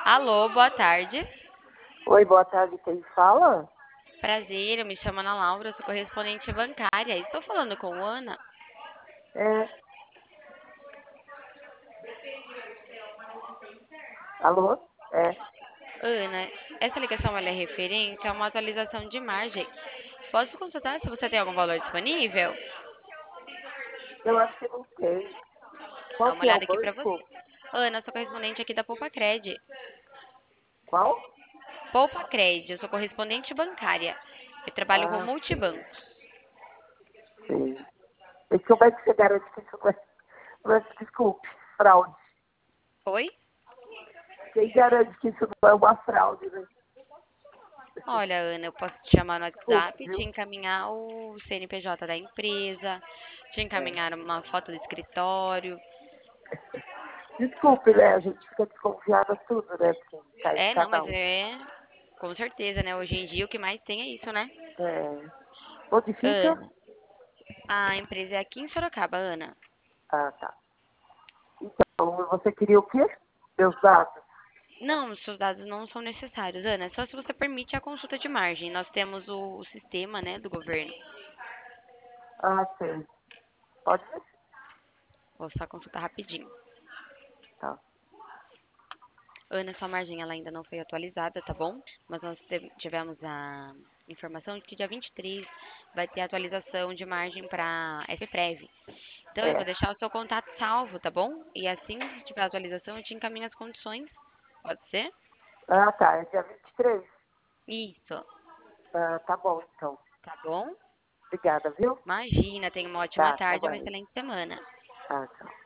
Alô, boa tarde. Oi, boa tarde, quem fala? Prazer, eu me chamo Ana Laura, sou correspondente bancária. Estou falando com Ana. É, alô? É, Ana, essa ligação ela é referente a uma atualização de margem. Posso consultar se você tem algum valor disponível? eu acho que não tem. Dá Qual uma que é o olhada aqui pra você. banco? Ana, sou correspondente aqui da Poupa Cred. Qual? Poupa Cred, eu sou correspondente bancária. Eu trabalho com Ah, sei, multibancos. sei. E como é que você garante que isso desculpe, fraude? Oi? Quem garante que isso não é uma fraude, né? Olha, Ana, eu posso te chamar no Desculpe, WhatsApp, te viu? encaminhar o CNPJ da empresa, te É. encaminhar uma foto do escritório. Desculpe, né? A gente fica desconfiada tudo, né? Porque cai de É, não, cada mas um. é com certeza, né? Hoje em dia o que mais tem é isso, né? É. Onde fica? Ana, a empresa é aqui em Sorocaba, Ana. Ah, tá. Então, você queria o quê? Meus dados? Não, os seus dados não são necessários, Ana. Só se você permite a consulta de margem. Nós temos o sistema, né, do governo. Ah, sei. Pode ser? Vou só consultar rapidinho. Tá. Ana, sua margem ela ainda não foi atualizada, tá bom? Mas nós tivemos a informação de que dia 23 vai ter atualização de margem para FPrev. Então eu vou É. deixar o seu contato salvo, tá bom? E assim que tiver atualização, eu te encaminho as condições. Pode ser? Ah, tá. É dia 23. Isso, Ah, tá bom, então. tá bom? Obrigada, viu? Imagina, tenha uma ótima Tá, até tarde e uma mais. excelente semana. Ah, tchau.